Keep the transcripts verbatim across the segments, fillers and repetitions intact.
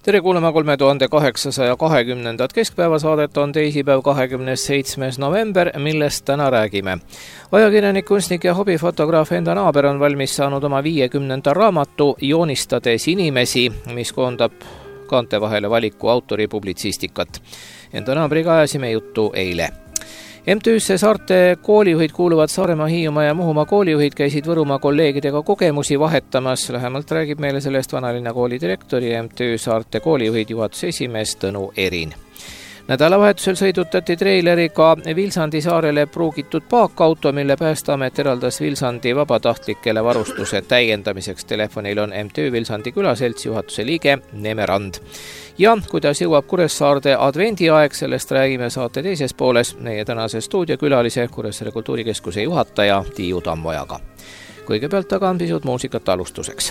Tere kuulema kolme tuhande kaheksasaja kahekümnendat keskpäevasaadet on teisipäev kahekümne seitsmes november, millest täna räägime. Ajakirjanik, kunstnik ja hobifotograaf Enda Naaber on valmis saanud oma viiekümnenda raamatu Joonistades inimesi, mis koondab kaante vahele valiku autori publitsistikat. Enda Naabriga ajasime juttu eile. M T Üsse Saarte koolijuhid kuuluvad Saaremaa, Hiiumaa ja Muhumaa koolijuhid käisid Võrumaa kolleegidega kogemusi vahetamas. Lähemalt räägib meile sellest Vanalinna kooli direktori ja M T Ü Saarte koolijuhid juhatuse esimees Tõnu Erin. Nädalavahetusel sõidutati treileriga Vilsandi saarele pruugitud paakauto, mille Päästeamet eraldas Vilsandi vabatahtlikele varustuse täiendamiseks. Telefonil on M T Ü Vilsandi külaselts juhatuse liige Neeme Rand. Ja kuidas jõuab Kuressaarde advendiaeg, sellest räägime saate teises pooles meie tänase stuudiokülalise Kuressaare kultuurikeskuse juhataja Tiiu Tammojaga. Kõigepealt aga on pisut muusikat alustuseks.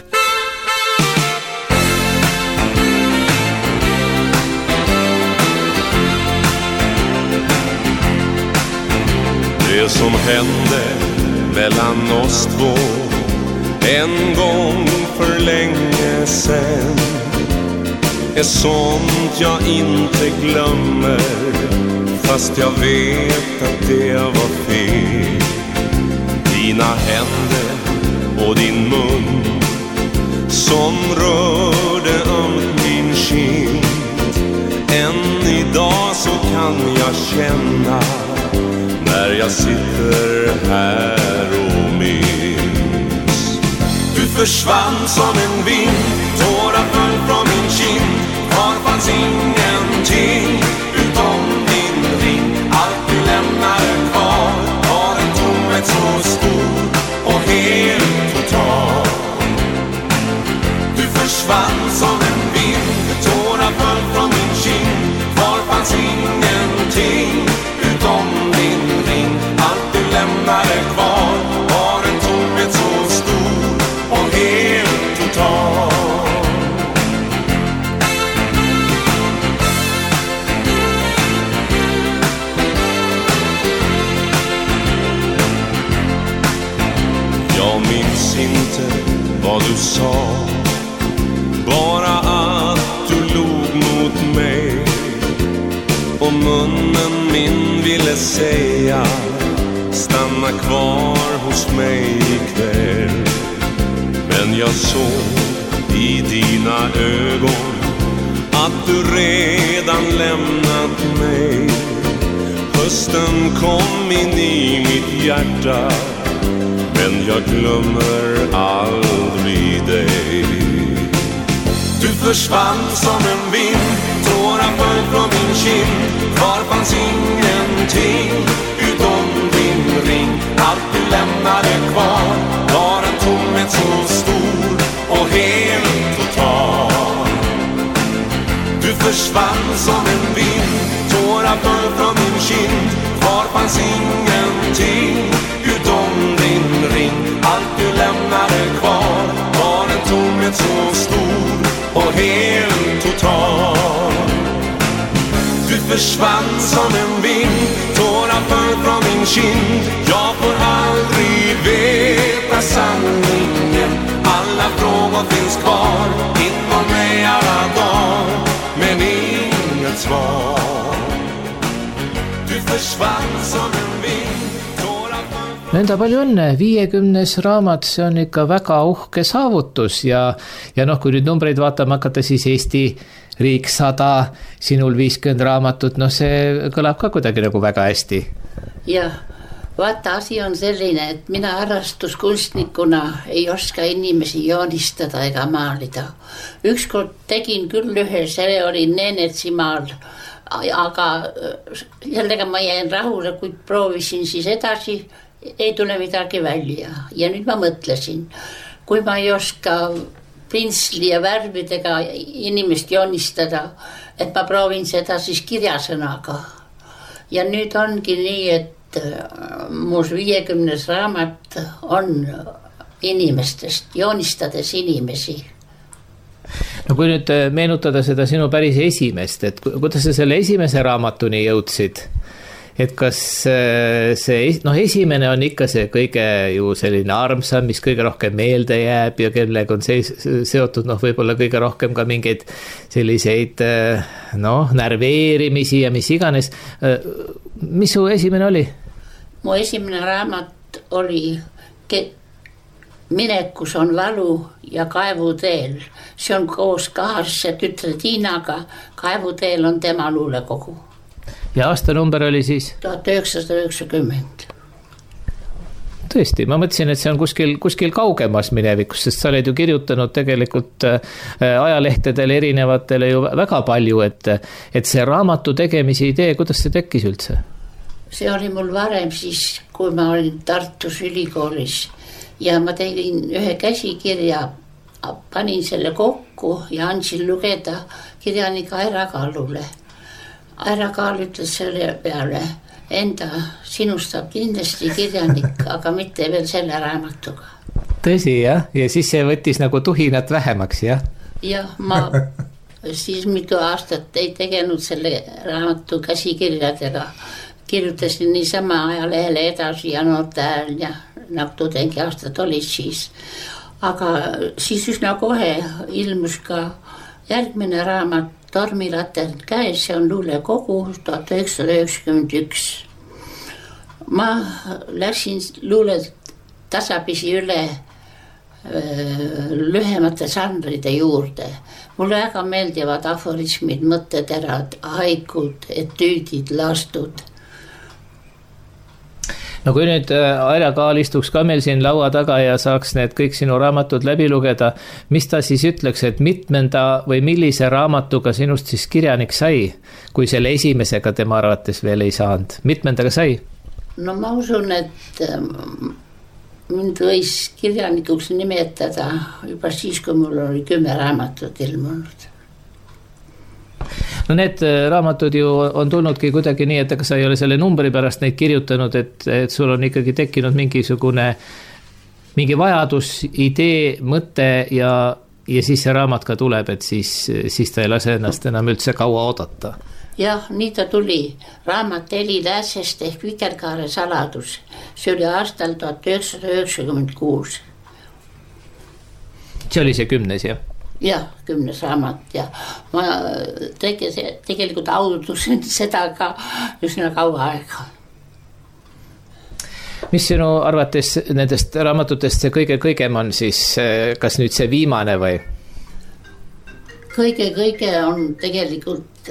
Det som hände mellan oss två en gång för länge sen är sånt jag inte glömmer, fast jag vet att det var fel. Dina händer och din mun som rörde om din kind. Än idag så kan jag känna när jag sitter här och minns. Du försvann som en vind, tårar föll från min kind. Var fanns ingenting utom din ring. Allt du lämnade kvar var en tomhet så stor och helt total. Du försvann som en vind, tårar föll från min kind. Var fanns ingenting utom din ring. Allt du lämnade kvar var en tomhet så stor och helt total. Jag minns inte vad du sa, bara att du log mot mig. Och munnen min ville säga, stanna kvar hos mig ikväll. Men jag såg i dina ögon att du redan lämnat mig. Hösten kom in i mitt hjärta, men jag glömmer aldrig dig. Du försvann som en vind, tårar föll från min kind. Var fanns ingenting utom din ring. Allt du lämnade kvar var en tomhet så stor och helt total. Du försvann som en vind, tårar föll från min kind. Var fanns ingenting utom din ring. Allt du lämnade kvar var en tomhet så stor och helt total. Du försvann som en vind, tårar föll från min kind. Jag får aldrig veta sanningen. Alla frågor finns kvar inom mig alla dagar, men inget svar. Du försvann som en vind. Nõnda palju õnne, viiekümnes raamat, see on ikka väga uhke saavutus ja, ja noh, kui nüüd numbreid vaatama hakata, siis Eesti riik sada, sinul viiskümmend raamatut, noh see kõlab ka kuidagi nagu väga hästi. Jah, vaata asi on selline, et mina harrastuskunstnikuna ei oska inimesi joonistada ega maalida. Ükskord tegin küll ühe, see oli Nenetsimaal, aga jällegi ma jäin rahule, kui proovisin siis edasi, ei tule midagi välja. Ja nüüd ma mõtlesin, kui ma ei oska pintsli ja värvidega inimest joonistada, et ma proovin seda siis kirjasõnaga. Ja nüüd ongi nii, et muus viiekümnes raamat on inimestest, joonistades inimesi. No kui nüüd meenutada seda sinu päris esimest, et kuidas sa selle esimese raamatuni jõudsid? et kas see, noh, esimene on ikka see kõige ju selline armsam, mis kõige rohkem meelde jääb ja kellega on see seotud, noh, võib-olla kõige rohkem ka mingeid selliseid, noh, närveerimisi ja mis iganes. Mis su esimene oli? Mu esimene raamat oli ke- Minekus on valu ja kaevuteel. See on koos kahasse tütre Tiinaga. Kaevuteel on tema luulekogu. Ja aastanumber oli siis? tuhat üheksasada üheksakümmend. Tõesti, ma mõtlesin, et see on kuskil, kuskil kaugemas minevikus, sest sa oled ju kirjutanud tegelikult ajalehtedele erinevatele ju väga palju, et, et see raamatu tegemise idee, kuidas see tekkis üldse? See oli mul varem siis, kui ma olin Tartus ülikoolis ja ma tegin ühe käsikirja, panin selle kokku ja andsin lugeda kirjanik Aira Kallule. Aira Kall ütles selle peale, enda sinust saab kindlasti kirjanik, aga mitte veel selle raamatuga. Tõsi, jah? Ja siis see võttis nagu tuhinat vähemaks, jah? Jah, ma siis mitu aastat ei tegenud selle raamatu käsikirjadega. Kirjutasin niisama ajalehele edasi ja noorte ajal ja nagu tudengi aastat olid siis. Aga siis üsna kohe ilmus ka järgmine raamat Tormilatern käes, see on luulekogu tuhat üheksasada üheksakümmend üks. Ma läksin luule tasapisi üle lühemate žanride juurde. Mulle väga meeldivad aforismid, mõtteterad, haikud, etüüdid, laastud. No kui nüüd Aira Kaal istuks ka meil siin laua taga ja saaks need kõik sinu raamatud läbi lugeda, mis ta siis ütleks, et mitmenda või millise raamatuga sinust siis kirjanik sai, kui selle esimesega tema arvates veel ei saanud? Mitmendaga sai? No ma usun, et mind võis kirjanikuks nimetada juba siis, kui mul oli kümme raamatut ilmunud. No need raamatud ju on tulnudki kuidagi nii, et ega sa ei ole selle numbri pärast neid kirjutanud, et, et sul on ikkagi tekkinud mingisugune mingi vajadus, idee, mõte ja, ja siis see raamat ka tuleb, et siis, siis ta ei lase ennast enam üldse kaua oodata. Jah, nii ta tuli. Raamat Eli Lääsest ehk Vikerkaare saladus. See oli aastal tuhat üheksasada üheksakümmend kuus. See oli see kümnes, jah? Jah, kümnes raamat ja ma tege, tegelikult audusin seda ka üsna kaua aega. Mis sinu arvates nendest raamatutest see kõige-kõigem on siis, kas nüüd see viimane või? Kõige-kõige on tegelikult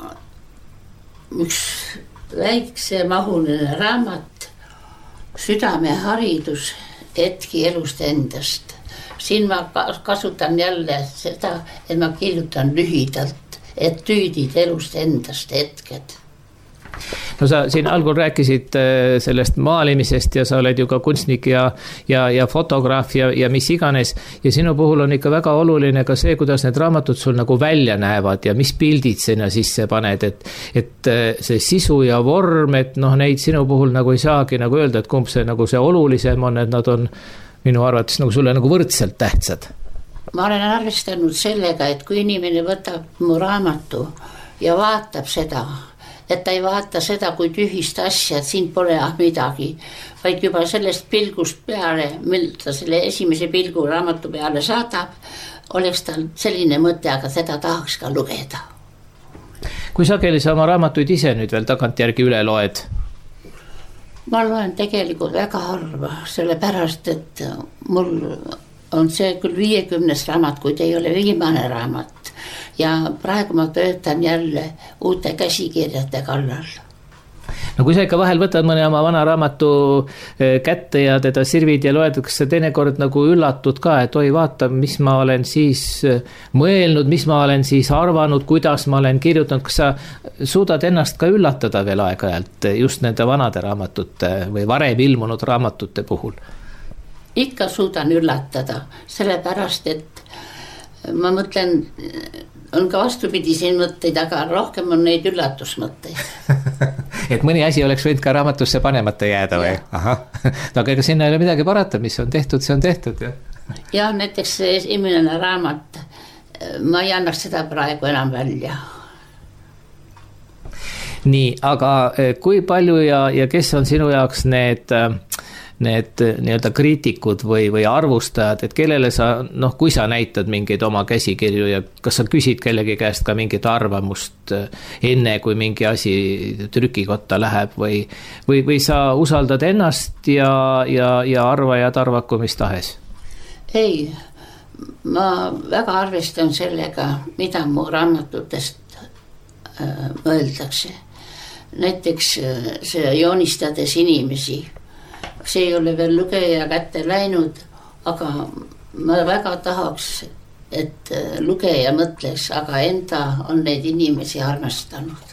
üks väikse mahuline raamat, südameharidus hetki elust endast. Siin ma kasutan jälle seda, et ma kirjutan lühidalt, et tüüdid elust endast hetked. No sa siin algul rääkisid sellest maalimisest ja sa oled ju ka kunstnik ja, ja, ja fotograaf ja, ja mis iganes. Ja sinu puhul on ikka väga oluline ka see, kuidas need raamatud sul nagu välja näevad ja mis pildid sinna sisse paned, et, et see sisu ja vorm, et noh, neid sinu puhul nagu ei saagi nagu öelda, et kumb see nagu see olulisem on, et nad on minu arvates nagu sulle nagu võrdselt tähtsad. Ma olen arvestanud sellega, et kui inimene võtab mu raamatu ja vaatab seda, et ta ei vaata seda kui tühist asja, et siin pole midagi, vaid juba sellest pilgust peale, mil ta selle esimese pilgu raamatu peale saadab, oleks tal selline mõte, aga seda tahaks ka lugeda. Kui sageli sa oma raamatuid ise nüüd veel tagantjärgi üle loed? Ma loen tegelikult väga harva, sellepärast, et mul on see küll viiekümnes raamat, kuid ei ole viimane raamat. Ja praegu ma töötan jälle uute käsikirjade kallal. No kui sa ikka vahel võtad mõne oma vana raamatu kätte ja teda sirvid ja loed, kas sa teinekord nagu üllatud ka, et oi vaata, mis ma olen siis mõelnud, mis ma olen siis arvanud, kuidas ma olen kirjutanud, kas sa suudad ennast ka üllatada veel aeg-ajalt just nende vanade raamatute või varem ilmunud raamatute puhul? Ikka suudan üllatada, sellepärast, et ma mõtlen, on ka vastupidiseid mõtteid, aga rohkem on neid üllatusmõtteid. Et mõni asi oleks võinud ka raamatusse panemata jääda või? Aha. No aga ega sinna ei ole midagi parata, mis on tehtud, see on tehtud. Ja, ja näiteks see esimene raamat, ma ei annaks seda praegu enam välja. Nii, aga kui palju ja, ja kes on sinu jaoks need, need nii-öelda kriitikud või, või arvustajad, et kellele sa, noh, kui sa näitad mingeid oma käsikirju ja kas sa küsid kellegi käest ka mingit arvamust enne, kui mingi asi trükikotta läheb või, või, või sa usaldad ennast ja, ja, ja arvajad arvaku mis tahes? Ei, ma väga arvestan sellega, mida mu raamatutest äh, mõeldakse. Näiteks see joonistades inimesi, see ei ole veel lugeja kätte läinud, aga ma väga tahaks, et lugeja mõtleks, aga enda on neid inimesi armastanud.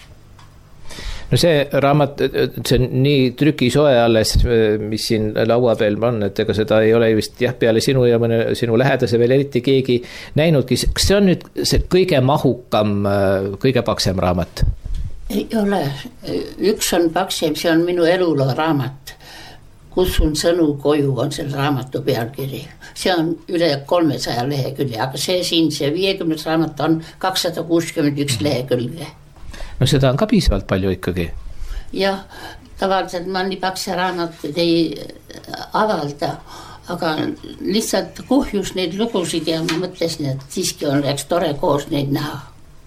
No see raamat, see on nii trükisoe alles, mis siin laua peal on, et ega seda ei ole vist jah, peale sinu ja mõne sinu lähedase veel eriti keegi näinudki. Kas see on nüüd see kõige mahukam, kõige paksem raamat? Ei ole. Üks on paksem, see on minu eluloo raamat. Kutsun sõnu koju on selle raamatu pealkiri. See on üle kolmesaja lehekülje, aga see siin, see viiekümnes raamat on kakssada kuuskümmend üks lehekülge. No seda on ka piisavalt palju ikkagi. Jah, tavaliselt ma nii pakse raamatut ei avalda, aga lihtsalt kuhjus neid lugusid ja ma mõtlesin, et siiski on läks tore koos neid näha.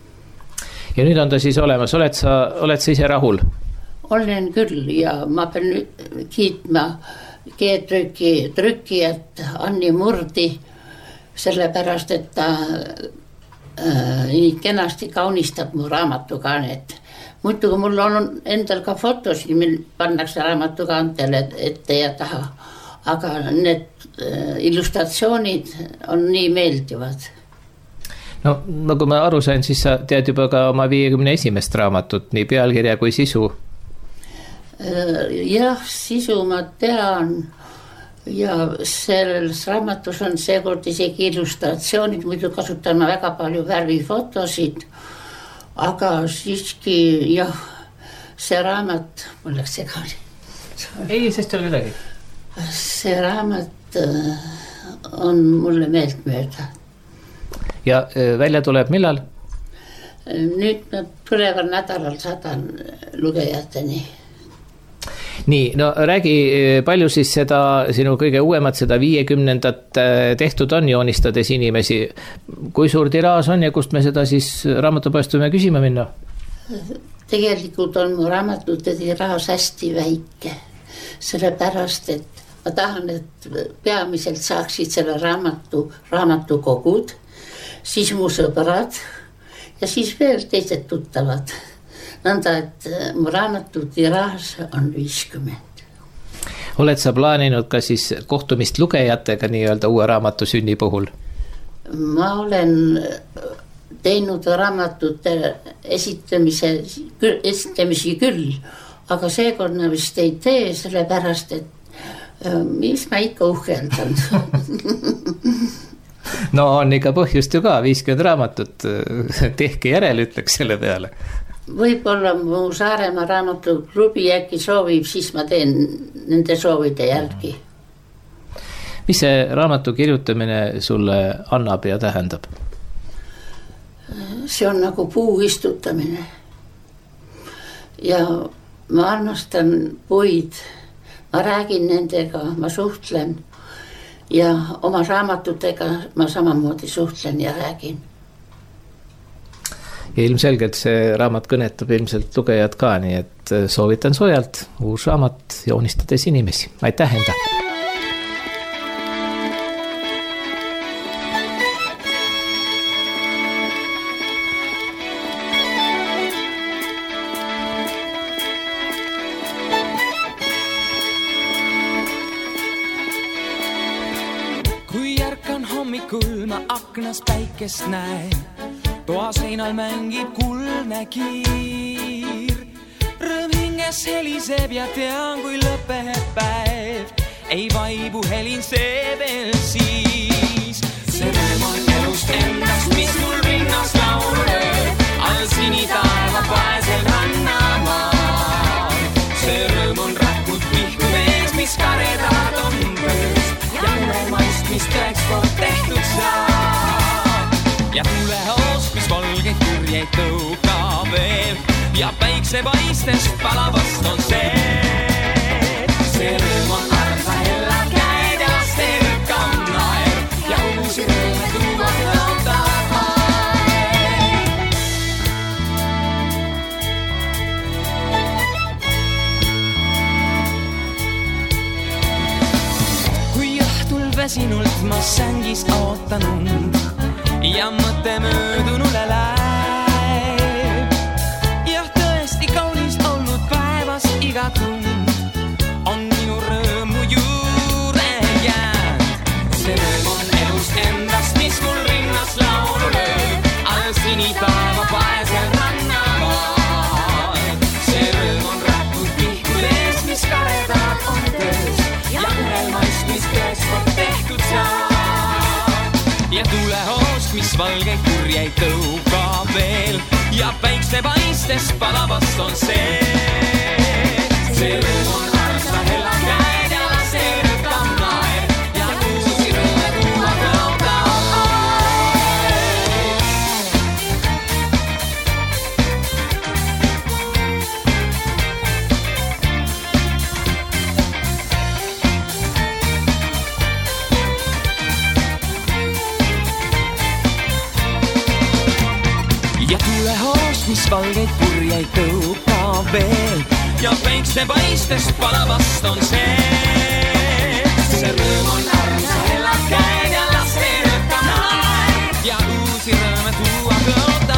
Ja nüüd on ta siis olemas, oled sa, oled sa ise rahul? Olen küll ja ma pean kiitma G-trüki trükkijat Anni Murdi, sellepärast, et ta äh, kenasti kaunistab mu raamatukaaned. Muidu mul on endal ka fotosid, mil pannakse raamatukaantele ette ja taha, aga need äh, illustratsioonid on nii meeldivad. No, nagu ma aru sain, siis sa tead juba ka oma viiekümne esimest raamatut, nii pealkirja kui sisu. Jah, sisu ma tean ja selles raamatus on seekord isegi illustratsioonid, muidu kasutan ma väga palju värvifotosid, aga siiski jah, see raamat, mul läks segani. Ei, sest ei ole midagi. See raamat on mulle meelt mööda. Ja välja tuleb millal? Nüüd ma tuleval nädalal sadan lugejateni. Nii, no räägi, palju siis seda sinu kõige uuemat, seda viiekümnendat tehtud on joonistades inimesi. Kui suur tiraas on ja kust me seda siis raamatupoest võime küsima minna? Tegelikult on mu raamatute tiraas hästi väike, sellepärast, et ma tahan, et peamiselt saaksid selle raamatu, raamatukogud, siis mu sõbrad ja siis veel teised tuttavad. Nõnda, et mu raamatu tiraas on viiskümmend. Oled sa plaaninud ka siis kohtumist lugejatega nii-öelda uue raamatu sünni puhul? Ma olen teinud raamatute esitamise, esitamisi küll, aga seekord vist ei tee, sellepärast, et mis ma ikka uhkeldan. No on ikka põhjust ju ka, viiskümmend raamatut, tehke järel, ütleks selle peale. Võib-olla mu Saaremaa raamatuklubi äkki soovib, siis ma teen nende soovide jälgi. Mis see raamatu kirjutamine sulle annab ja tähendab? See on nagu puu istutamine. Ja ma armastan puid, ma räägin nendega, ma suhtlen ja oma raamatutega ma samamoodi suhtlen ja räägin. Ja ilmselgelt see raamat kõnetab ilmselt lugejad ka, nii et soovitan soojalt uus raamat joonistades inimesi. Aitäh enda! Kui järkan hommikul ma aknas päikest näen, toa seinal mängib kuldne kiir. Rõõm hinges heliseb ja tean, kui lõpeb päev, ei vaibu helin see veel siis. See rõõm on elust endast, mis mul rinnas lauleb, all sinitaeva paesel rannamaal. See rõõm on rakud pihku mees, mis karedad on pööst ja unemaist, mis tõeks kord tehtud saab. Ja tulehoos, mis valgeid kürjeid tõukab veel ja päikse päiksepaistes palavast on see. See rõõm on armsa hella käed ja laste rõkkam naer ja uusi rõõme tuua lõuta aeg. Kui õhtul väsinult ma sängis ootan und ja mõte möödunule läheb. Ja tõesti kaunis olnud päevas iga tund on minu rõõmu juurde jäänud. See rõõm on elus endast, mis mul rinnas laulu lööb, all sinipäeva paesel rannamaal. See rõõm on rätnud pihkudes, mis karedad on töös ja unelmaist, mis töös on tehtud saab. Ja tulehoost, mis valgeid kurjeid tõuga veel ja päiksepaistes palavast on see. See rõõm on armsa hella käed ja laste rõkkam naer ja uusi rõõme tuua lõuta ja tulehoost, mis valgeid kurjeid tõuga veel ja päiksepaistes palavast on see. See rõõm on armsa hella käed ja laste rõkkam naer ja uusi rõõme tuua lõuta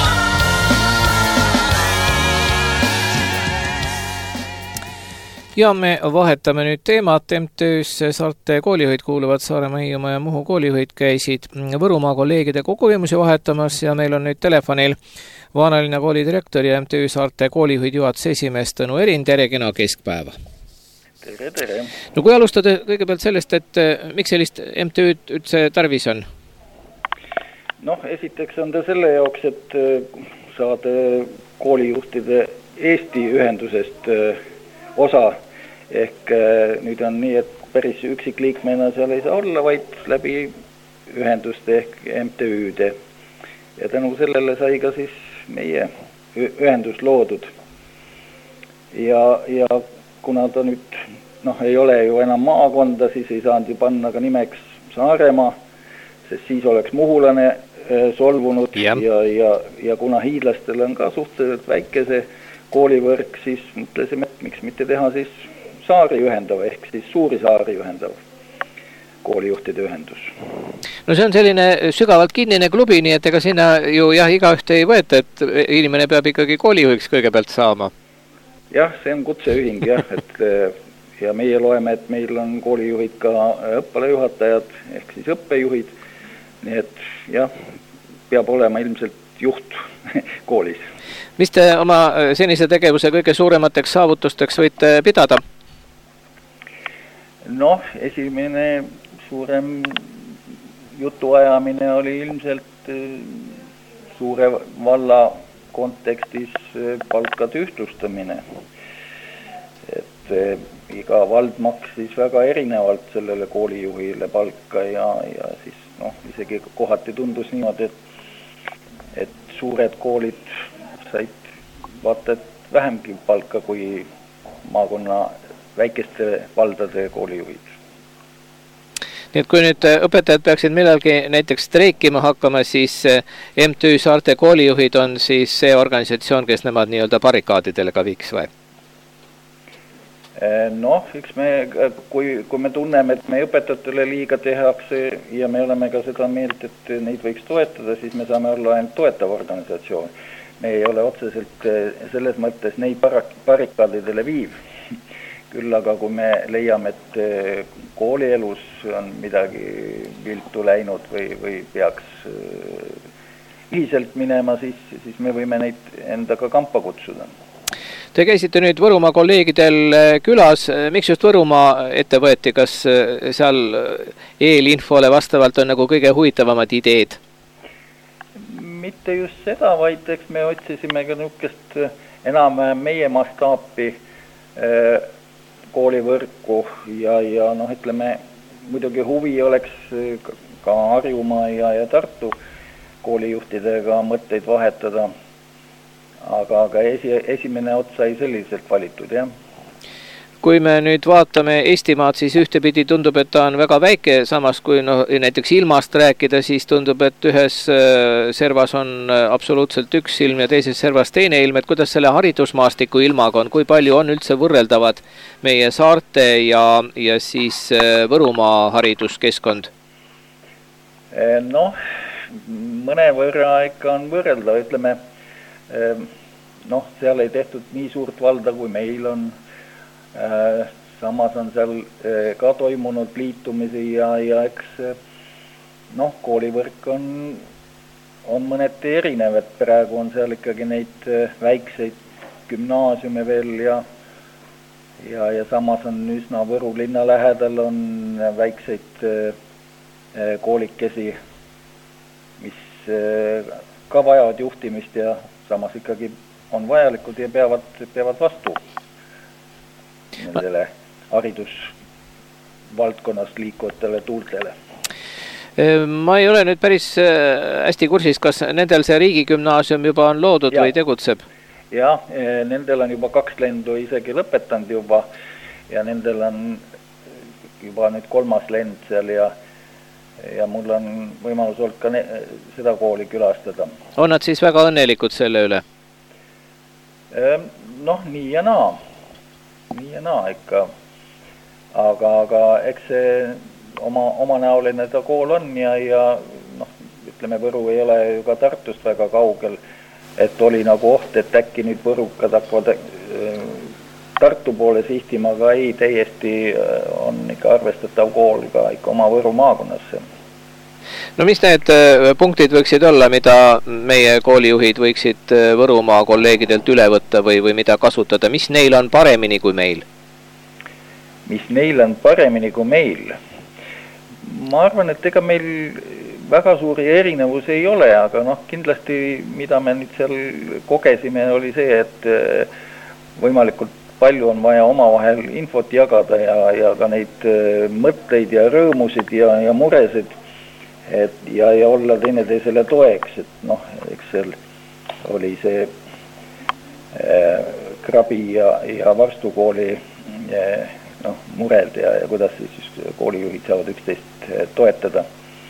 Ja me vahetame nüüd teemat. M T Üs Saarte koolijuhid kuuluvad Saaremaa, Hiiumaa ja Muhu koolijuhid käisid Võrumaa kolleegide kogemusi vahetamas ja meil on nüüd telefonil Vaanalinna kooli direktor ja M T Ü Saarte koolijuhid juhatuse esimees Tõnu Erind. Tere, kena keskpäeva. Tere, tere. No kui alustada kõigepealt sellest, et miks sellist M T Üd üldse tarvis on? Noh, esiteks on ta selle jaoks, et saada koolijuhtide Eesti ühendusest osa. Ehk nüüd on nii, et päris üksikliikmena seal ei saa olla, vaid läbi ühenduste ehk M T Üde. Ja tänu sellele sai ka siis meie ühendus loodud. Ja, ja kuna ta nüüd noh, ei ole ju enam maakonda, siis ei saanud ju panna ka nimeks Saaremaa, sest siis oleks muhulane solvunud ja, ja, ja, ja kuna hiidlastel on ka suhteliselt väike see koolivõrk, siis mõtlesime, et miks mitte teha siis saari ühendav, ehk siis suuri saari ühendav koolijuhtide ühendus. No see on selline sügavalt kinnine klubi, nii et ega sinna ju jah, igaühte ei võeta, et inimene peab ikkagi koolijuhiks kõigepealt saama. Jah, see on kutseühing jah, et ja meie loeme, et meil on koolijuhid ka õppealajuhatajad ehk siis õppejuhid, nii et jah, peab olema ilmselt juht koolis. Mis te oma senise tegevuse kõige suuremateks saavutusteks võite pidada? Noh, esimene suurem jutuajamine oli ilmselt suure valla kontekstis palkade ühtlustamine. Et iga vald maksis väga erinevalt sellele koolijuhile palka ja, ja siis noh, isegi kohati tundus niimoodi, et, et suured koolid said vaata, et vähemgi palka kui maakonna väikeste valdade koolijuhid. Nii et kui nüüd õpetajad peaksid millalgi näiteks streikima hakkama, siis M T Ü Saarte koolijuhid on siis see organisatsioon, kes nemad nii-öelda barrikaadidele ka viiks või? Noh, eks me, kui, kui me tunneme, et me õpetajatele liiga tehakse ja me oleme ka seda meelt, et neid võiks toetada, siis me saame olla ainult toetav organisatsioon. Me ei ole otseselt selles mõttes neid barrikaadidele viiv. Küll aga kui me leiame, et koolielus on midagi viltu läinud või, või peaks ühiselt minema, siis, siis me võime neid endaga kampa kutsuda. Te käisite nüüd Võrumaa kolleegidel külas. Miks just Võrumaa ette võeti? Kas seal eelinfole vastavalt on nagu kõige huvitavamad ideed? Mitte just seda, vaid eks me otsisime ka niukest enam meie mastaapi koolivõrku ja, ja noh, ütleme, muidugi huvi oleks ka Harjumaa ja, ja Tartu koolijuhtidega mõtteid vahetada. aga, aga esi, esimene ots sai selliselt valitud, jah. Kui me nüüd vaatame Eestimaad, siis ühtepidi tundub, et ta on väga väike, samas kui no, näiteks ilmast rääkida, siis tundub, et ühes servas on absoluutselt üks ilm ja teises servas teine ilm, et kuidas selle haridusmaastiku ilmaga on, kui palju on üldse võrreldavad meie saarte ja, ja siis Võrumaa hariduskeskkond? Noh, mõne võrra ikka on võrrelda, ütleme, noh, seal ei tehtud nii suurt valda, kui meil on. Samas on seal ka toimunud liitumisi ja, ja eks noh, koolivõrk on, on mõneti erinev, et praegu on seal ikkagi neid väikseid gümnaasiume veel ja, ja, ja samas on üsna Võru linna lähedal on väikseid koolikesi, mis ka vajavad juhtimist ja samas ikkagi on vajalikud ja peavad, peavad vastu nendele haridusvaldkonnas liikuvatele tuultele. Ma ei ole nüüd päris hästi kursis, kas nendel see riigigümnaasium juba on loodud ja. Või tegutseb? Jah, nendel on juba kaks lendu isegi lõpetanud juba ja nendel on juba nüüd kolmas lend seal ja ja mul on võimalus olnud ka ne seda kooli külastada. On nad siis väga õnnelikud selle üle? Noh, nii ja naa. Nii ja naa ikka. Aga, aga eks see oma, omanäoline ta kool on ja, ja noh, ütleme, Võru ei ole ju ka Tartust väga kaugel, et oli nagu oht, et äkki nüüd võrukad hakkavad Tartu poole sihtima, aga ei, täiesti on ikka arvestatav kool ka ikka oma Võru maakonnasse. No mis need punktid võiksid olla, mida meie koolijuhid võiksid Võrumaa kolleegidelt üle võtta või, või mida kasutada? Mis neil on paremini kui meil? Mis neil on paremini kui meil? Ma arvan, et ega meil väga suuri erinevus ei ole, aga noh, kindlasti mida me nüüd seal kogesime oli see, et võimalikult palju on vaja omavahel infot jagada ja, ja ka neid mõtteid ja rõõmusid ja, ja muresid et, ja, ja olla teineteisele toeks, et noh, eks seal oli see äh, Krabi ja, ja Varstu kooli äh, noh, mured ja, ja kuidas siis koolijuhid saavad üksteist toetada.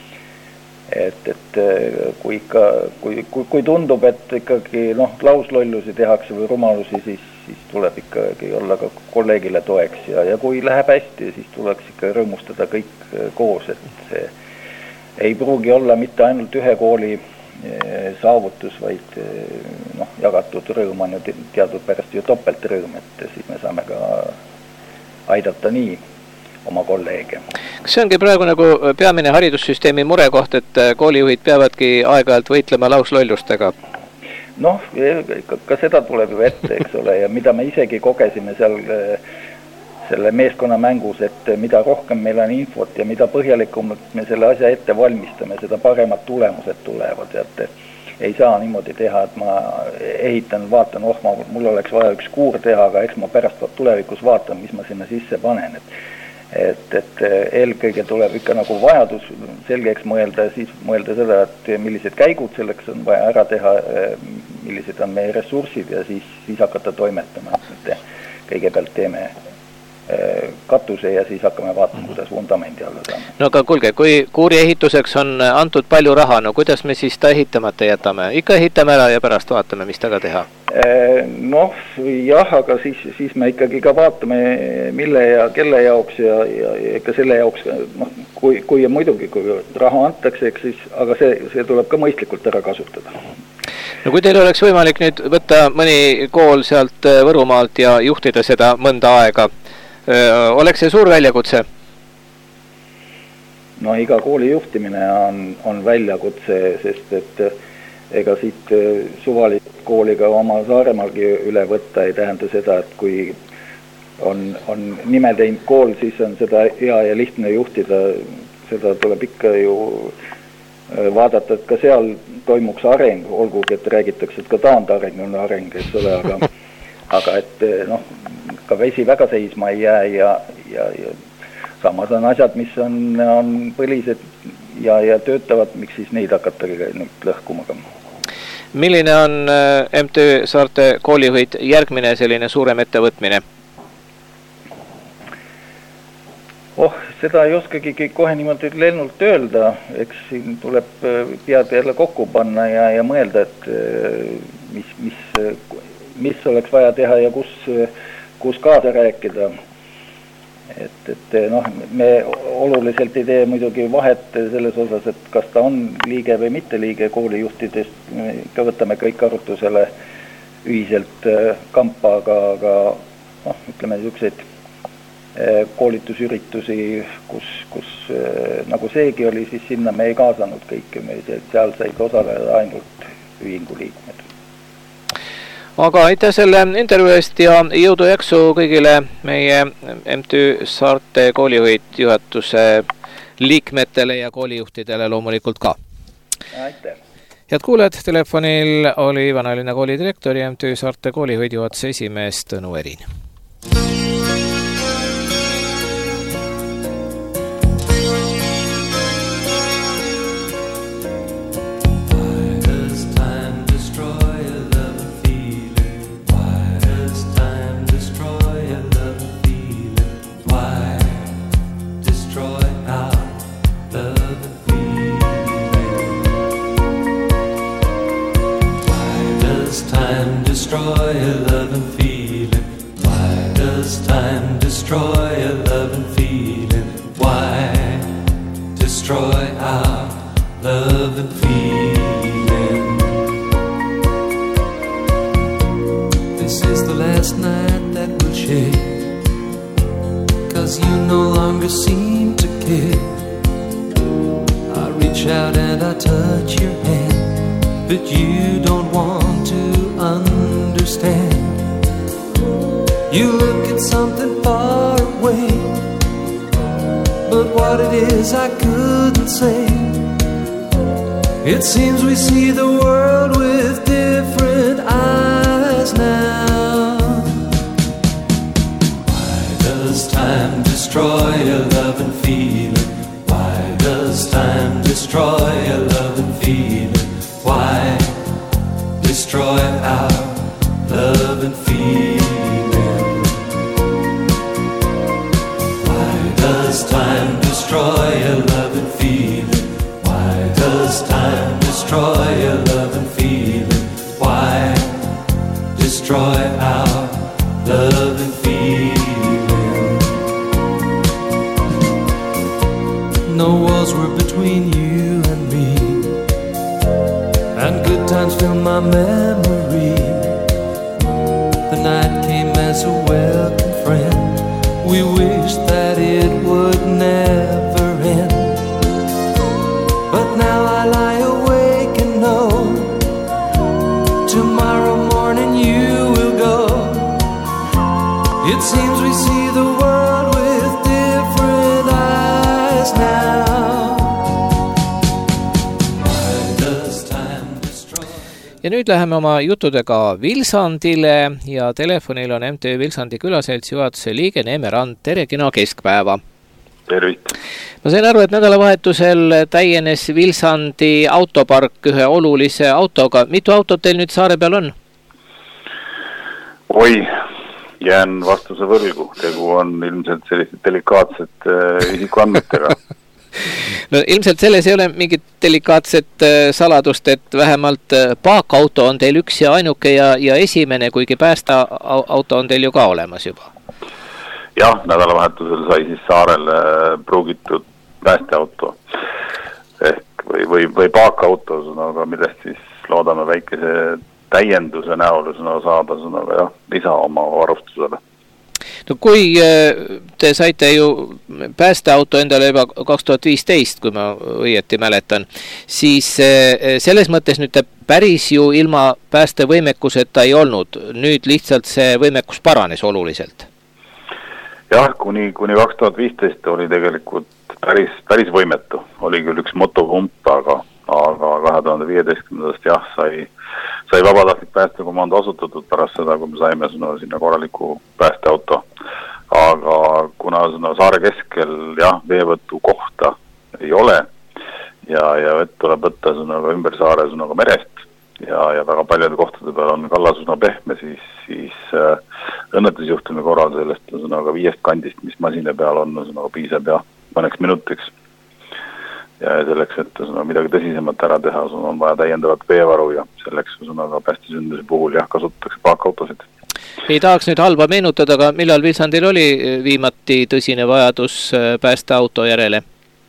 Et, et kui ikka, kui, kui, kui tundub, et ikkagi noh, lauslollusi tehakse või rumalusi, siis, siis tuleb ikkagi olla ka kolleegile toeks ja, ja kui läheb hästi, siis tuleks ikka rõõmustada kõik koos, et see ei pruugi olla mitte ainult ühe kooli saavutus, vaid noh, jagatud rõõm on ju teatud pärast ju topelt rõõm, et siis me saame ka aidata nii oma kolleege. Kas see ongi praegu nagu peamine haridussüsteemi murekoht, et koolijuhid peavadki aeg-ajalt võitlema lauslollustega? Noh, ka seda tuleb ju ette, eks ole, ja mida me isegi kogesime seal selle meeskonna mängus, et mida rohkem meil on infot ja mida põhjalikumalt me selle asja ette valmistame, seda paremad tulemused tulevad, et ei saa niimoodi teha, et ma ehitan, vaatan, oh, ma, mul oleks vaja üks kuur teha, aga eks ma pärast tulevikus vaatan, mis ma sinna sisse panen, et et, et eelkõige tuleb ikka nagu vajadus selgeks mõelda ja siis mõelda seda, et millised käigud selleks on vaja ära teha, millised on meie ressursid ja siis, siis hakata toimetama, et kõigepealt teeme katuse ja siis hakkame vaatama, kuidas vundamendi alla saame. No aga kuulge, kui kuuri ehituseks on antud palju raha, no kuidas me siis ta ehitamata jätame? Ikka ehitame ära ja pärast vaatame, mis taga teha? Noh, jah, aga siis, siis me ikkagi ka vaatame, mille ja kelle jaoks ja, ja ikka selle jaoks, noh, kui, kui ja muidugi, kui raha antakse, eks siis, aga see, see tuleb ka mõistlikult ära kasutada. No kui teil oleks võimalik nüüd võtta mõni kool sealt Võrumaalt ja juhtida seda mõnda aega, oleks see suur väljakutse? No iga kooli juhtimine on, on väljakutse, sest et ega siit suvalist kooliga oma Saaremaalgi üle võtta ei tähenda seda, et kui on, on nime teinud kool, siis on seda hea ja lihtne juhtida, seda tuleb ikka ju vaadata, et ka seal toimuks areng, olgugi, et räägitakse, et ka taandareng on areng, eks ole, aga aga et noh, ka vesi väga seisma ei jää ja, ja, ja samas on asjad, mis on, on põlised ja, ja töötavad, miks siis neid hakata nüüd lõhkuma ka. Milline on M T Saarte koolijuhid järgmine selline suurem ettevõtmine? Oh, seda ei oskagi kohe niimoodi lennult öelda, eks siin tuleb pead jälle kokku panna ja, ja mõelda, et mis, mis, mis oleks vaja teha ja kus, kus kaasa rääkida. Et, et noh, me oluliselt ei tee muidugi vahet selles osas, et kas ta on liige või mitte liige koolijuhtidest, me ikka võtame kõik arutusele ühiselt kampa, aga, aga noh, ütleme niisuguseid koolitusüritusi, kus, kus nagu seegi oli, siis sinna me ei kaasanud kõike, me seal said osaleda ainult ühingu liikmed. Aga aitäh selle intervjuu eest ja jõudu jaksu kõigile meie M T Saarte koolijuhid juhatuse liikmetele ja koolijuhtidele loomulikult ka. Aitäh. Head kuulajad, telefonil oli Vanalinna kooli direktor ja M T Saarte koolijuhid juhatuse esimees Tõnu Erin. Destroy a love and feeling. Why does time destroy a love and feeling? Why destroy our love and feeling? This is the last night that we'll share, 'cause you no longer seem to care. I reach out and I touch your hand, but you don't want to understand. You look at something far away, but what it is I couldn't say. It seems we see the world with different eyes now. Why does time destroy a love and feeling? Why does time destroy a love and feeling? Why destroy our love and feeling? Why does time destroy a love and feeling? Why does time destroy a love and feeling? Why destroy our love and feeling? No walls were between you and me, and good times fill my memory. The night came as a welcome friend. We wished that it would never end, but now I lie awake and know tomorrow morning you will go. It seems we see the world with different eyes now. Ja nüüd läheme oma juttudega Vilsandile ja telefonil on M T Vilsandi külaseltsi juhatuse liige Neeme Rand. Tere, kena keskpäeva! Tervit! Ma sain aru, et nädalavahetusel täienes Vilsandi autopark ühe olulise autoga. Mitu autot teil nüüd saare peal on? Oi, jään vastuse võrgu. Tegu on ilmselt sellised delikaatsed äh, isikuandmetega. No ilmselt selles ei ole mingit delikaatset saladust, et vähemalt paakauto on teil üks ja ainuke ja, ja esimene, kuigi päästeauto on teil ju ka olemas juba. Jah, nädalavahetusel sai siis saarel pruugitud päästeauto ehk või, või, või paakauto, aga millest siis loodame väikese täienduse näol saada jah, lisa oma varustusele. No kui te saite ju päästeauto endale juba kaks tuhat viisteist, kui ma õieti mäletan, siis selles mõttes nüüd te päris ju ilma päästevõimekuseta ei olnud. Nüüd lihtsalt see võimekus paranes oluliselt. Jah, kuni, kuni kaks tuhat viisteist oli tegelikult päris, päris võimetu. Oli küll üks motopump, aga, aga kahe tuhande viieteistkümnendast jah, sai sai vabatahtlik päästekomando asutatud pärast seda, kui me saime sõna, sinna korraliku päästeauto. Aga kuna sõna, saare keskel jah, veevõtu kohta ei ole ja, ja vett tuleb võtta sõna, ümber saare sõna, merest, ja, ja väga paljude kohtade peal on kallas üsna pehme, siis, siis äh, õnnetusjuhtumi korral sellest üsnaga viiest kandist, mis masina peal on, üsnaga piisab ja mõneks minutiks. Ja selleks, et üsnaga midagi tõsisemat ära teha, on vaja täiendavat veevaru ja selleks üsnaga päästesünduse puhul jah, kasutatakse paakautosid. Ei tahaks nüüd halba meenutada, aga millal Vilsandil oli viimati tõsine vajadus päästeauto järele?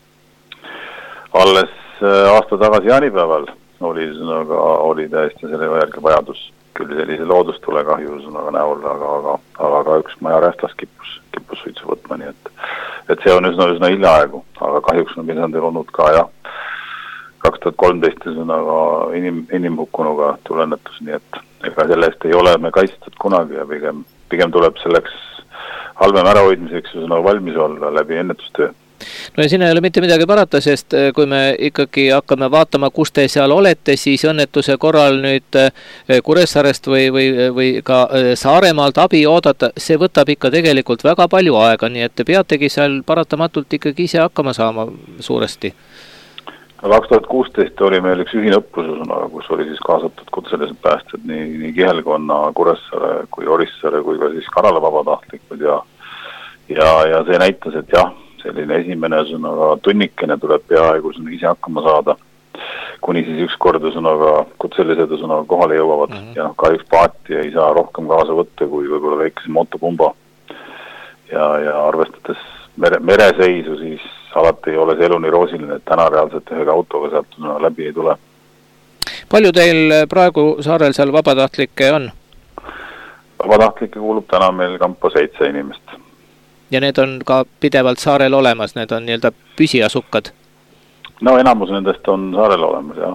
Alles aasta tagasi jaanipäeval oli, sõnaga, oli täiesti selle järgi vajadus küll sellise loodustulekahju sõnaga näol, aga, aga, aga ka üks maja rästas kippus, kippus suitsu võtma, nii et, et see on üsna, üsna hiljaaegu, aga kahjuks on Vilsandil olnud ka jah, kaks tuhat kolmteist sõnaga inim, inimhukkunuga tulenetus, nii et ega sellest ei ole me kaitstud kunagi ja pigem, pigem tuleb selleks halvem ärahoidmiseks sõnaga valmis olla läbi ennetustöö. No ja siin ei ole mitte midagi parata, sest kui me ikkagi hakkame vaatama, kus te seal olete, siis õnnetuse korral nüüd Kuressaarest või, või, või ka Saaremaalt abi oodata, see võtab ikka tegelikult väga palju aega, nii et te peategi seal paratamatult ikkagi ise hakkama saama suuresti. kaks tuhat kuusteist oli meil üks ühine õppus, kus oli siis kaasatud kutselised päästjad nii, nii Kihelkonna, Kuressaare kui Orissaare kui ka siis Karala vabatahtlikud ja, ja, ja see näitas, et jah, selline esimene sõnaga tunnikene tuleb peaaegu sõnaga ise hakkama saada, kuni siis üks kord sõnaga kutselised sõnaga kohale jõuavad mm -hmm. ja noh, kahjuks paati ei saa rohkem kaasa võtta kui võib-olla väikese motopumba. Ja, ja arvestades mere, mereseisu, siis alati ei ole see elu nii roosiline, et täna reaalselt ühega autoga sealt sõnaga läbi ei tule. Palju teil praegu saarel seal vabatahtlikke on? Vabatahtlikke kuulub täna meil kampa seitse inimest. Ja need on ka pidevalt saarel olemas, need on nii-öelda püsiasukad? No enamus nendest on saarel olemas, jah.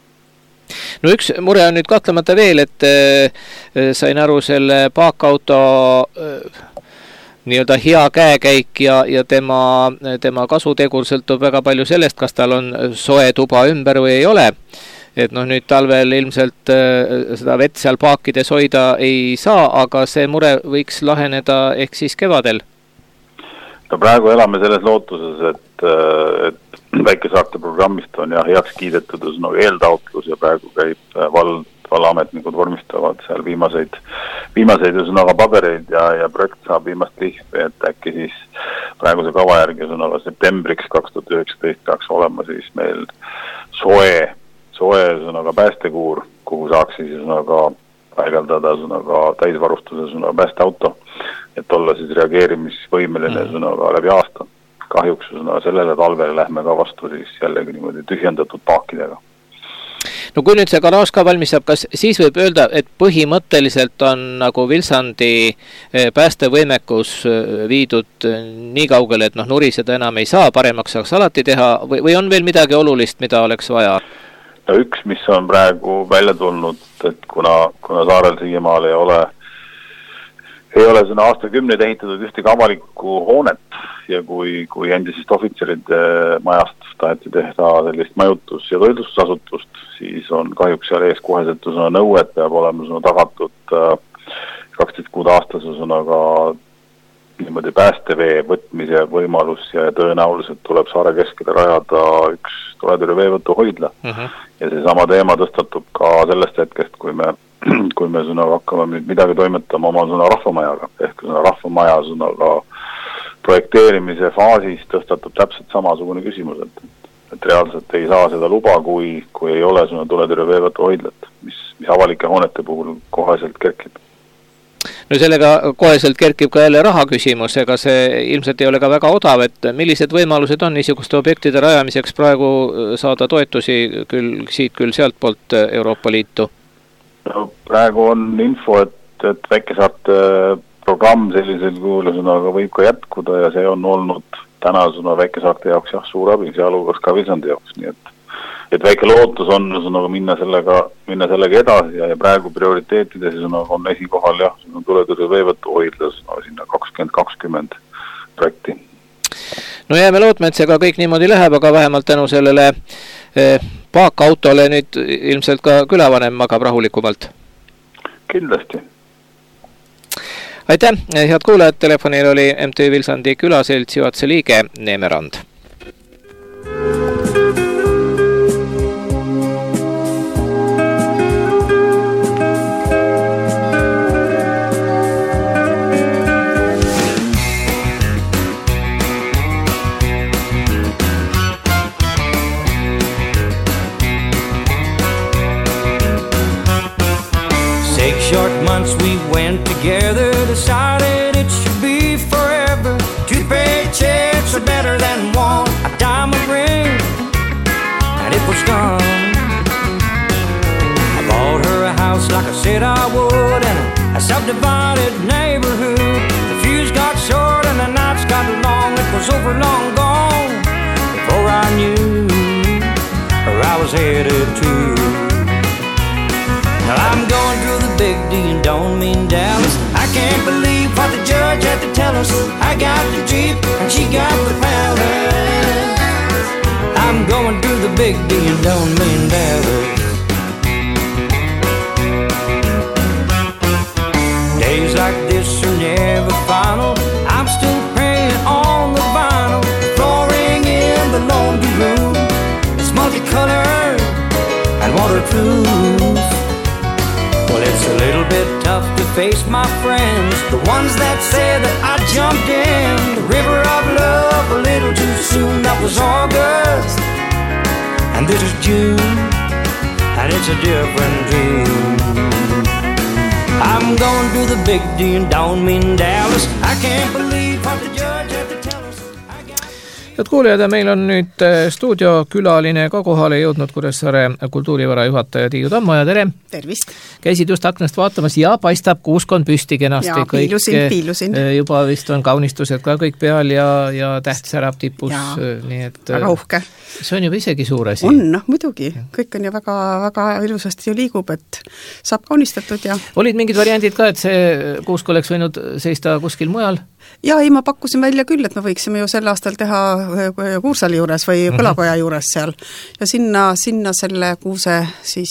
No üks mure on nüüd kahtlemata veel, et äh, sain aru selle paakauto äh, nii-öelda hea käekäik ja, ja tema, tema kasutegur sõltub väga palju sellest, kas tal on soe tuba ümber või ei ole. Et noh, nüüd talvel ilmselt äh, seda vett seal paakides hoida ei saa, aga see mure võiks laheneda ehk siis kevadel. No praegu elame selles lootuses, et, et Väikesaarte programmist on jah heaks kiidetud no, eeltaotlus ja praegu käib vald, vallaametnikud vormistavad seal viimaseid, viimaseid üsnaga pabereid ja, ja projekt saab viimast lihvi, et äkki siis praeguse kava järgi üsnaga septembriks kaks tuhat üheksateist peaks olema siis meil soe, soe üsnaga päästekuur, kuhu saaks siis üsnaga paigaldada üsnaga täisvarustuse üsnaga päästeauto, et olla siis reageerimisvõimeline mm. sõnaga läbi aasta. Kahjuks sõnaga sellele talvele lähme ka vastu siis jällegi niimoodi tühjendatud paakidega. No kui nüüd see garaaž ka valmis saab, kas siis võib öelda, et põhimõtteliselt on nagu Vilsandi päästevõimekus viidud nii kaugele, et noh, nuriseda enam ei saa, paremaks saaks alati teha või, või on veel midagi olulist, mida oleks vaja? No üks, mis on praegu välja tulnud, et kuna, kuna saarel siiamaal ei ole ei ole sõna aastakümneid ehitatud ühtegi avalikku hoonet ja kui, kui endisest ohvitseride majast taheti teha sellist majutus- ja toitlustusasutust, siis on kahjuks seal ees koheselt sõna nõuet peab olema sõna tagatud kaksteist kuud aastas sõnaga niimoodi päästevee võtmise võimalus ja tõenäoliselt tuleb saare keskele rajada üks tuletõrje veevõtu hoidla. Uh-huh. Ja see sama teema tõstatub ka sellest hetkest, kui me kui me sõna hakkame midagi toimetama oma sõna rahvamajaga, ehk sõna rahvamaja sõnaga projekteerimise faasis tõstatub täpselt samasugune küsimus, et, et reaalselt ei saa seda luba, kui, kui ei ole sõna tuletõrje veevõtu hoidlat, mis, mis avalike hoonete puhul koheselt kerkib. No sellega koheselt kerkib ka jälle raha küsimus, ega see ilmselt ei ole ka väga odav, et millised võimalused on niisuguste objektide rajamiseks praegu saada toetusi küll siit, küll sealt poolt Euroopa Liitu? No, praegu on info, et, et Väikesaarte programm sellisel kuul sõnaga võib ka jätkuda ja see on olnud täna sõna Väikesaarte jaoks jah, suur abi, sealhulgas ka Vilsandi jaoks, nii et, et väike lootus on sõnaga minna sellega, minna sellega edasi ja, ja praegu prioriteetides sõnaga on esikohal jah, tuletõrje veevõtu hoidlas no, sinna kakskümmend kakskümmend projekti. No jääme lootma, et see ka kõik niimoodi läheb, aga vähemalt tänu sellele eh, paakautole nüüd ilmselt ka külavanem magab rahulikumalt. Kindlasti. Aitäh, head kuulajad, telefonil oli M T Vilsandi külaseltsi juhatuse liige Neeme Rand. short months we went together, decided it should be forever. Two paychecks are better than one. A diamond ring, and it was gone. I bought her a house like I said I would, in a subdivided neighborhood. The fuse got short and the nights got long. It was over long gone before I knew where I was headed to. Now I'm going through the big D and don't mean Dallas. I can't believe what the judge had to tell us. I got the Jeep and she got the palace. I'm going through the big D and don't mean Dallas. Days like this are never final. I'm still praying on the vinyl. Flooring in the laundry room, it's multicolored and waterproof. Well, it's a little bit tough to face my friends, the ones that said that I jumped in the river of love a little too soon. That was August, and this is June, and it's a different June. I'm going to the big D and don't mean Dallas. I can't believe what the judge had to tell us. Head kuulijad, meil on nüüd stuudiokülaline ka kohale jõudnud Kuressaare kultuurivara juhataja Tiiu Tammaja, tere! Tervist! Käisid just aknast vaatamas ja paistab kuuskond püsti kenasti. Ja, piilusin, kõik, piilusin. Juba vist on kaunistused ka kõik peal ja, ja täht särab tipus. Ja, nii et, väga uhke. See on juba isegi suur asi. On, noh, muidugi. Kõik on ju väga, väga ilusasti ju liigub, et saab kaunistatud ja... Olid mingid variandid ka, et see kuusk oleks võinud seista kuskil mujal? Ja ei, ma pakkusin välja küll, et me võiksime ju sel aastal teha Kuursali juures või Kõlakoja juures seal ja sinna, sinna selle kuuse siis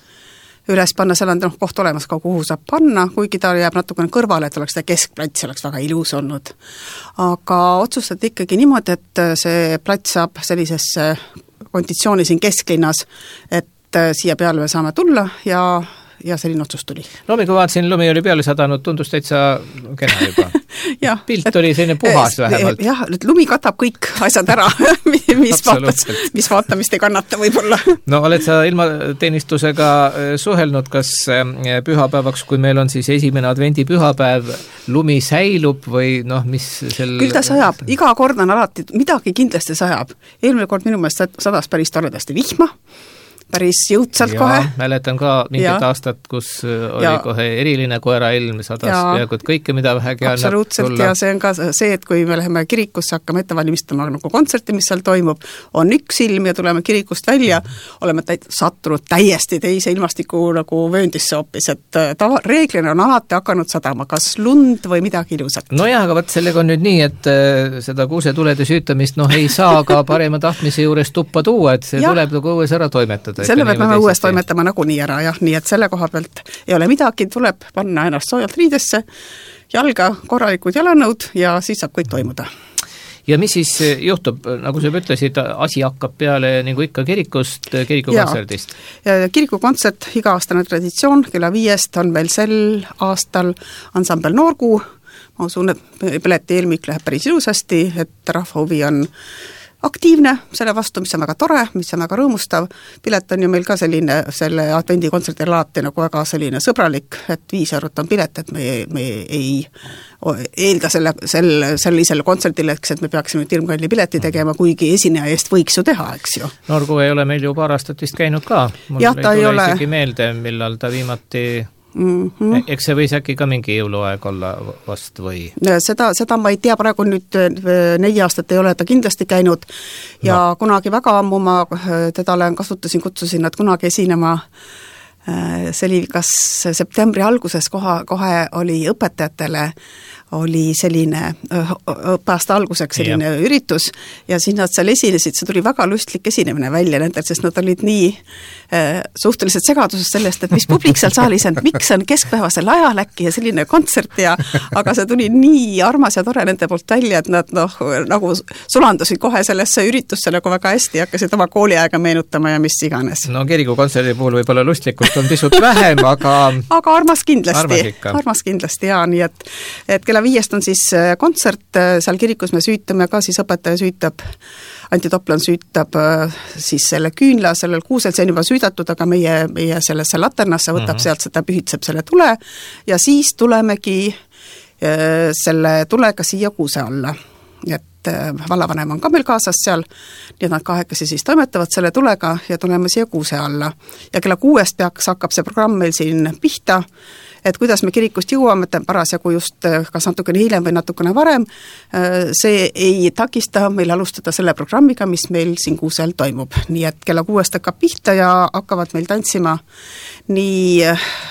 üles panna, seal on noh, koht olemas ka, kuhu saab panna, kuigi ta jääb natukene kõrvale, et oleks ta keskplats, oleks väga ilus olnud. Aga otsustati ikkagi niimoodi, et see plats saab sellisesse konditsiooni siin kesklinnas, et siia peale me saame tulla ja ja selline otsus tuli. No kui vaatasin, lumi oli peale sadanud, tundus täitsa kena juba. ja, pilt et, oli selline puhas vähemalt. Jah, et lumi katab kõik asjad ära, mis, vaatas, mis vaatamist ei kannata võib-olla. No oled sa ilmateenistusega suhelnud, kas pühapäevaks, kui meil on siis esimene advendi pühapäev, lumi säilub või noh, mis sel... Küll ta sajab, iga kord on alati, midagi kindlasti sajab. Eelmine kord minu meelest sadas päris toredasti vihma, päris jõudsalt ja, kohe. Mäletan ka mingit ja. aastat, kus oli ja. kohe eriline koerailm, sadas peaaegu kõike, mida vähegi annab absoluutselt tulla. Ja see on ka see, et kui me läheme kirikusse, hakkame ette valmistama nagu kontserti, mis seal toimub, on üks ilm ja tuleme kirikust välja, oleme täit, sattunud täiesti teise ilmastiku nagu vööndisse hoopis, et tava, reeglina on alati hakanud sadama, kas lund või midagi ilusat. No jah, aga võt sellega on nüüd nii, et äh, seda kuusetulede süütamist noh, ei saa ka parema tahtmise juures tuppa tuua, et see ja. tuleb nagu õues ära toimetada. Selle peab me uues toimetama nagunii ära, jah, nii et selle koha pealt ei ole midagi, tuleb panna ennast soojalt riidesse, jalga, korralikud jalanõud ja siis saab kõik toimuda. Ja mis siis juhtub, nagu sa ütlesid, asi hakkab peale nagu ikka kirikust, kirikukontserdist? Kirikukontsert, iga-aastane traditsioon, kella viiest on veel sel aastal ansambel Noorkuu, ma usun, et pileti eelmik läheb päris ilusasti, et rahvahuvi on aktiivne selle vastu, mis on väga tore, mis on väga rõõmustav. Pilet on ju meil ka selline, selle advendikontserdi alati nagu väga selline sõbralik, et viis eurot on pilet, et me, me ei eelda selle, selle, sellisele kontserdile, et me peaksime tirmkalli pileti tegema, kuigi esineja eest võiks ju teha, eks ju. Noorgu ei ole meil ju paar aastat vist käinud ka. Mul ja, ta ei ole isegi meelde, millal ta viimati... Mm-hmm. Eks see võis äkki ka mingi jõuluaeg olla vast või? Seda, seda ma ei tea, praegu nüüd neli aastat ei ole ta kindlasti käinud ja no. kunagi väga ammu ma teda olen kasutasin, kutsusin nad kunagi esinema, see oli kas septembri alguses koha, kohe oli õpetajatele oli selline õppeaasta alguseks selline ja. üritus ja siis nad seal esinesid, see tuli väga lustlik esinemine välja nendel, sest nad olid nii äh, suhteliselt segaduses sellest, et mis publik seal saalis on, miks on keskpäevasel ajal äkki ja selline kontsert ja aga see tuli nii armas ja tore nende poolt välja, et nad noh, nagu sulandusid kohe sellesse üritusse nagu väga hästi, hakkasid oma kooliaega meenutama ja mis iganes. No kirikukontserdi puhul võib-olla lustlikult on pisut vähem, aga aga armas kindlasti, armas, armas kindlasti ja nii, et, et kella kella viiest on siis kontsert, seal kirikus me süütame ka, siis õpetaja süütab, Anti Toplan süütab siis selle küünla, sellel kuusel, see on juba süüdatud, aga meie, meie sellesse laternasse võtab mm-hmm. sealt seda, pühitseb selle tule ja siis tulemegi selle tulega siia kuuse alla. Et vallavanem on ka meil kaasas seal, nii et nad kahekesi siis toimetavad selle tulega ja tuleme siia kuuse alla. Ja kella kuuest peaks hakkab see programm meil siin pihta, et kuidas me kirikust jõuame, et parasjagu just kas natukene hiljem või natukene varem, see ei takista meil alustada selle programmiga, mis meil siin kuusel toimub. Nii et kella kuuest hakkab pihta ja hakkavad meil tantsima nii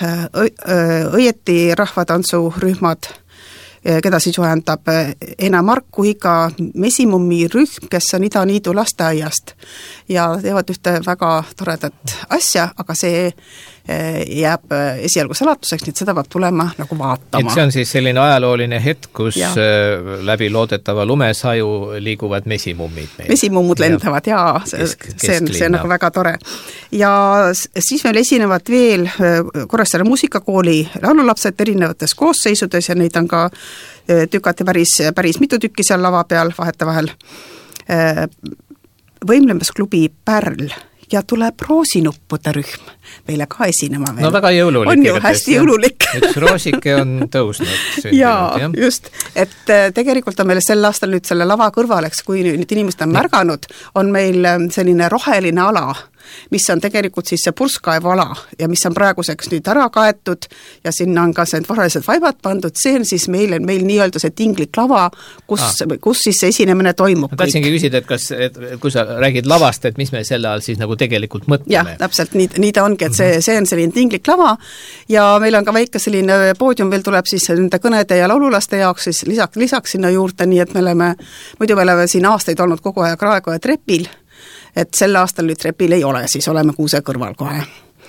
õieti rahvatantsurühmad, keda siis juhendab Ena Mark kui ka Mesimummi rühm, kes on Ida-Niidu lasteaiast ja teevad ühte väga toredat asja, aga see jääb esialgu salatuseks, nii et seda peab tulema nagu vaatama. Et see on siis selline ajalooline hetk, kus ja. läbi loodetava lumesaju liiguvad mesimummid meil. Mesimummud lendavad ja, ja see, kesk, see, on, see on nagu väga tore. Ja siis meil esinevad veel Kuressaare muusikakooli laululapsed erinevates koosseisudes ja neid on ka tükati päris, päris mitu tükki seal lava peal vahete vahel. Võimlemisklubi Pärl ja tuleb roosinuppude rühm meile ka esinema veel. No väga jõululik. On ju hästi jõululik. Üks roosike on tõusnud. Sündinud, jaa, jah? Just. Et tegelikult on meil sel aastal nüüd selle lava kõrvaleks, kui nüüd inimesed on märganud, on meil selline roheline ala, mis on tegelikult siis see purskkaevu ala ja mis on praeguseks nüüd ära kaetud ja sinna on ka see rohelised vaibad pandud, see on siis meil, meil nii-öelda see tinglik lava, kus, ah. kus siis see esinemine toimub. Ma tahtsingi küsida, et kas, et kui sa räägid lavast, et mis me selle all siis nagu tegelikult mõtleme? Jah, täpselt, nii, nii ta ongi, et see, see on selline tinglik lava ja meil on ka väike selline poodium veel tuleb siis nende kõnede ja laululaste jaoks siis lisaks, lisaks sinna juurde, nii et me oleme, muidu me oleme siin aastaid olnud kogu aeg Raekoja trepil, et sel aastal nüüd trepil ei ole, siis oleme kuuse kõrval kohe.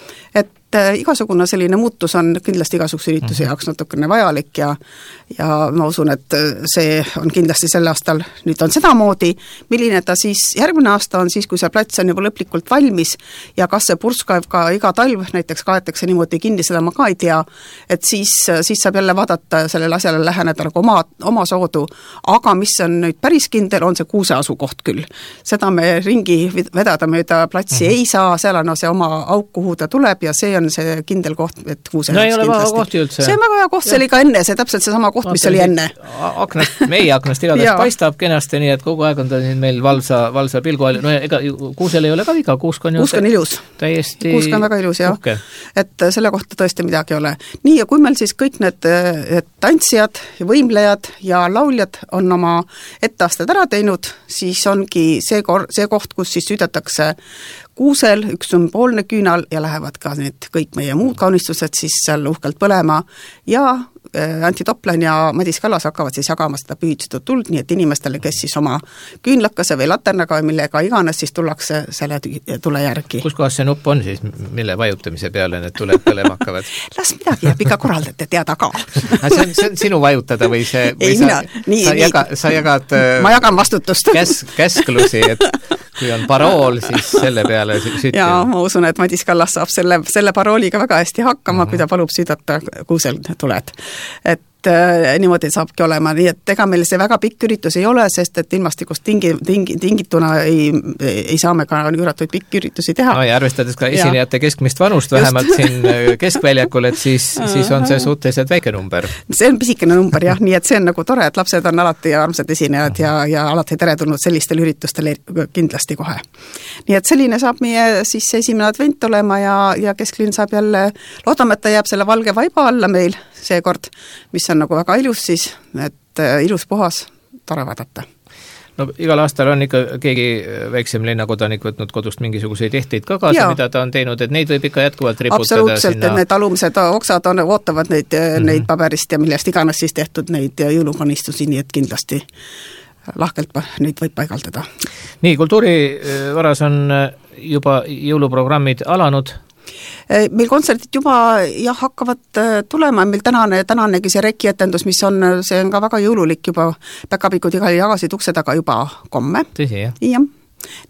Et äh, igasugune selline muutus on kindlasti igasuguse ürituse jaoks natukene vajalik ja, ja ma usun, et see on kindlasti sel aastal, nüüd on sedamoodi, milline ta siis järgmine aasta on siis, kui see plats on juba lõplikult valmis ja kas see purskkaev ka iga talv näiteks kaetakse niimoodi kinni, seda ma ka ei tea, et siis, siis saab jälle vaadata sellele asjale läheneda nagu oma, oma soodu, aga mis on nüüd päris kindel, on see kuuse asukoht küll. Seda me ringi vedada mööda platsi mm-hmm. ei saa, seal on see oma auk, kuhu ta tuleb ja see on see kindel koht, et kuuse no ei ole väga kohti üldse. See on väga hea koht, see oli ka enne, see täpselt see sama koht, no, mis oli enne. Aknast, meie aknast igatahes paistab kenasti, nii et kogu aeg on ta meil valsa, valsa pilgu all. No ega kuusel ei ole ka viga, kuusk on ju kuusk on ilus. Täiesti kuusk on väga ilus, jah. Uhke. Et selle kohta tõesti midagi ei ole. Nii, ja kui meil siis kõik need tantsijad, võimlejad ja lauljad on oma etteasted ära teinud, siis ongi see, kor- see koht, kus siis süüdatakse kuusel, üks sümboolne küünal ja lähevad ka need kõik meie muud kaunistused siis seal uhkelt põlema ja Anti Toplan ja Madis Kallas hakkavad siis jagama seda pühitsetud tuld, nii et inimestele, kes siis oma küünlakase või laternaga või millega iganes, siis tullakse selle tule järgi. Kus kohas see nupp on siis, mille vajutamise peale need tuled põlema hakkavad? Las midagi jääb ikka korraldate teada ka. see, on, see on sinu vajutada või see või ei, sa, mina, nii, sa, nii. Jaga, sa jagad ma jagan vastutust. Käs, käsklusi, et kui on parool, siis selle peale süttil. Jaa, ma usun, et Madis Kallas saab selle, selle parooliga väga hästi hakkama, mm-hmm. kui ta palub süüdata kuusel tuled. Et äh, niimoodi saabki olema, nii et ega meil see väga pikk üritus ei ole, sest et ilmastikust tingi, tingi, tingituna ei, ei saa me ka üratuid pikki üritusi teha. No ja arvestades ka esinejate ja. Keskmist vanust vähemalt Just. siin keskväljakul, et siis, siis on see suhteliselt väike number. See on pisikene number jah, nii et see on nagu tore, et lapsed on alati armsad esinejad ja, ja alati teretulnud sellistel üritustel kindlasti kohe. Nii et selline saab meie siis esimene advent olema ja, ja kesklinn saab jälle, loodame, et ta jääb selle valge vaiba alla meil seekord, mis on nagu väga ilus siis, et ilus puhas, tore vaadata. No igal aastal on ikka keegi väiksem linnakodanik võtnud kodust mingisuguseid ehteid ka kaasa, mida ta on teinud, et neid võib ikka jätkuvalt riputada absoluutselt, sinna. et need alumised oksad on, ootavad neid, mm-hmm. neid paberist ja millest iganes siis tehtud neid jõulukonistusi, nii et kindlasti lahkelt neid võib paigaldada. Nii, kultuurivaras on juba jõuluprogrammid alanud. Meil kontserdid juba jah, hakkavad tulema, meil tänane, tänanegi see rekietendus, mis on, see on ka väga jõululik juba, päkapikud igal jagasid ukse taga juba komme. Tõsi, jah? Jah. Nii et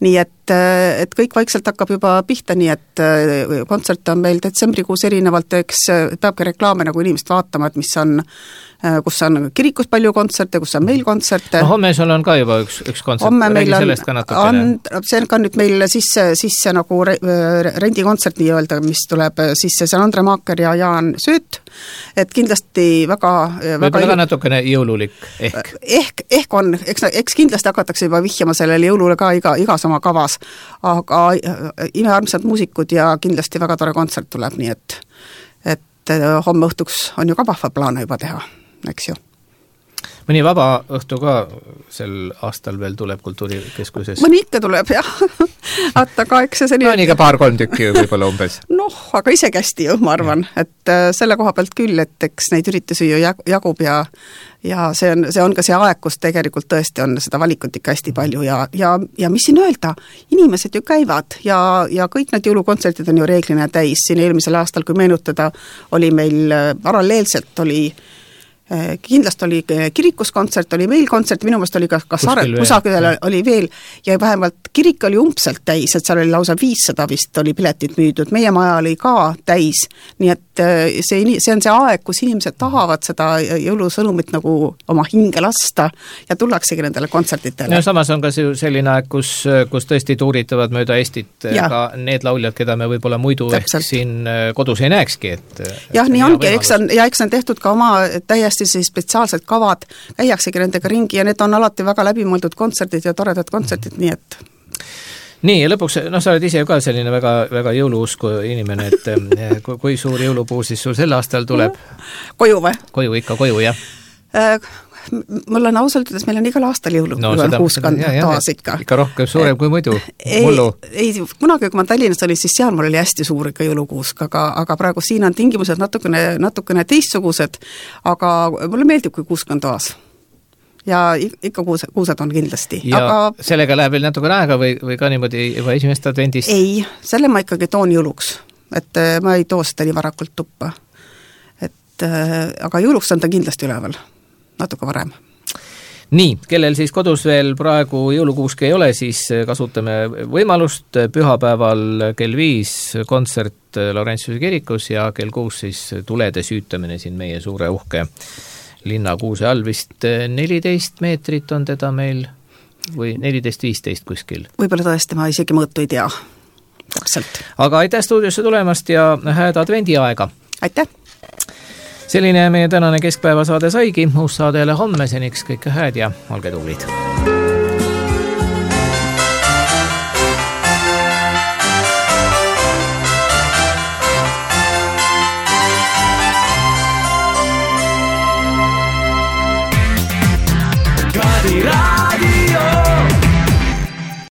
et, et kõik vaikselt hakkab juba pihta, nii et kontsert on meil detsembrikuus erinevalt, eks peabki reklaame nagu inimest vaatama, et mis on kus on kirikus palju kontserte, kus on meil kontserte. No homme sul on ka juba üks, üks kontsert, räägi sellest ka natukene. See on ka nüüd meil sisse, sisse nagu re, rendikontsert nii öelda, mis tuleb sisse, see on Andre Maaker ja Jaan Sööt, et kindlasti väga võib-olla ka natukene jõululik ehk. Ehk, ehk on, eks, eks kindlasti hakatakse juba vihjama sellele jõulule ka iga, igas oma kavas, aga imearmsad muusikud ja kindlasti väga tore kontsert tuleb, nii et, et homme õhtuks on ju ka vahva plaane juba teha. Eks ju. Mõni vaba õhtu ka sel aastal veel tuleb Kultuurikeskuses? Mõni ikka tuleb, jah. Vaata ka, eks see nii... No nii ka paar-kolm tükki võib-olla umbes. Noh, aga ise kästi ju, ma arvan, et selle koha pealt küll, et eks neid üritusi ju jagub ja, ja see on, see on ka see aeg, kus tegelikult tõesti on seda valikut ikka hästi palju ja, ja, ja mis siin öelda, inimesed ju käivad ja, ja kõik need jõulukontserdid on ju reeglina täis. Siin eelmisel aastal, kui meenutada, oli meil paralleelselt oli kindlasti oli kirikus kontsert, oli meil kontsert, minu meelest oli ka, ka Saare, kusagil oli veel ja vähemalt kirik oli umbselt täis, et seal oli lausa viissada vist oli piletid müüdud, meie maja oli ka täis, nii et see, see on see aeg, kus inimesed tahavad seda jõulusõnumit nagu oma hinge lasta ja tullaksegi nendele kontsertitele. Ja samas on ka selline aeg, kus, kus tõesti tuuritavad mööda Eestit ja. Ka need lauljad, keda me võib-olla muidu Täpselt. Ehk siin kodus ei näekski. Et, jah, nii ongi, eks on, ja eks on tehtud ka oma täiesti siis spetsiaalsed kavad, käiaksegi nendega ringi ja need on alati väga läbimõeldud kontserdid ja toredad kontserdid, nii et nii, ja lõpuks, noh, sa oled ise ka selline väga, väga jõuluusku inimene, et kui suur jõulupuu siis sul sel aastal tuleb? Koju või? Koju, ikka koju, jah. Mul on ausalt ütles, meil on igal aastal jõulu no, kuuskond taas ikka. Ikka rohkem suurem kui muidu. Ei, ei, kunagi, kui ma Tallinnas oli, siis seal mul oli hästi suur ikka jõulukuusk, aga, aga praegu siin on tingimused natukene, natukene teistsugused, aga mulle meeldib, kui kuuskond taas. Ja ikka kuus, kuused on kindlasti. Ja aga... sellega läheb veel natukene aega või, või ka niimoodi juba esimest advendist? Ei, selle ma ikkagi toon jõuluks, et ma ei too seda nii varakult tuppa. Et, aga jõuluks on ta kindlasti üleval. Natuke varem. Nii, kellel siis kodus veel praegu jõulukuuski ei ole, siis kasutame võimalust pühapäeval kell viis kontsert Laurentiuse kirikus ja kell kuus siis tulede süütamine siin meie suure uhke linnakuuse all vist neliteist meetrit on teda meil või neliteist viisteist kuskil. Võib-olla tõesti, ma isegi mõõtu ei tea. Täpselt. Aga aitäh stuudiosse tulemast ja hääd advendiaega. Aitäh. Selline meie tänane keskpäevasaade saigi, uus saade jälle homme, seniks kõike hääd ja olge tublid. Kadira